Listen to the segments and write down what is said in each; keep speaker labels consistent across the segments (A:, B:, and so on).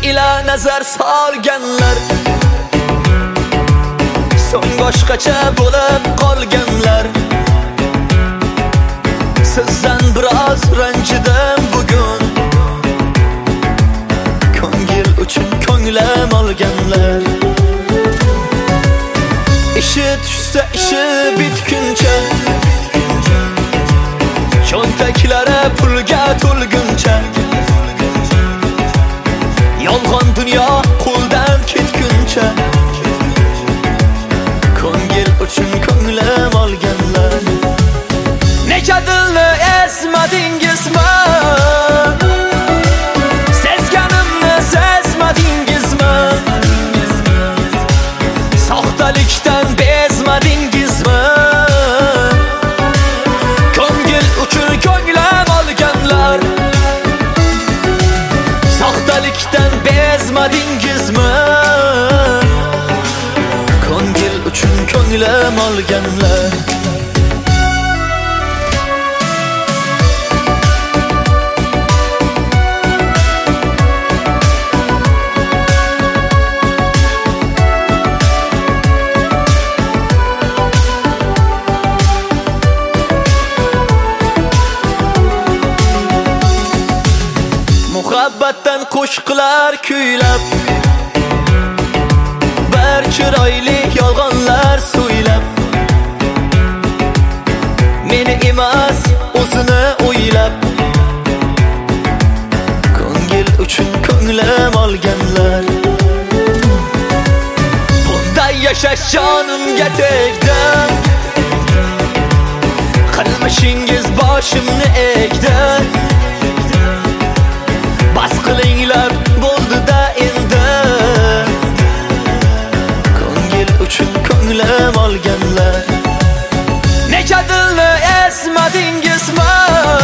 A: ila nazar solganlar, so'ng boshqacha bo'lib qolganlar. Sizdan biroz ranjidim bugun, ko'ngil uchun ko'nglim olganlar. İşi tushsa ishi bitguncha, cho'ntaklari pulga to'lguncha, yolg'on dunyo qo'ldan ketguncha, ko'ngil uchun ko'nglim olganlar. Necha dilni ezmadingizmi? Sezganimni sezmadingizmi? Soxtalikdan bezmadingizmi? Ko'ngil uchun ko'nglim olganlar. Soxtalikdan bezmadingizmi? Ko'ngil uchun ko'nglim olganlar. Muhabbatdan qo'shiqlar kuylab, bir chiroyli yolg'onlar so'ylab, meni emas o'zini o'ylab, ko'ngil uchun ko'nglim olganlar. Bunday yashash jonimga tegdi, qilmishingiz boshimni egdi. Bas qilinglar bo'ldi-da endi, ko'ngil uchun ko'nglim olganlar. Necha dilni ezmadingizmi?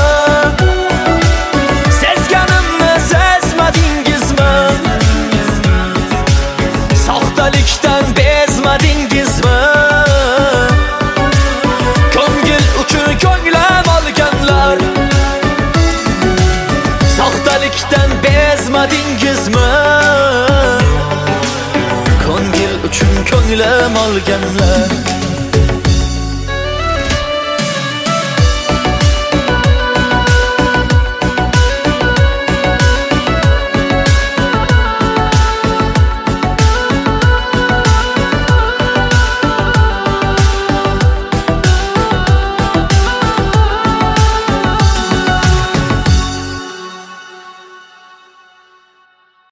A: Sezganimni sezmadingizmi? Soxtalikdan bezmadingizmi? Ko'ngil uchun ko'nglim olganlar. Soxtalikdan bezmadingizmi? Ko'ngil uchun ko'nglim olganlar.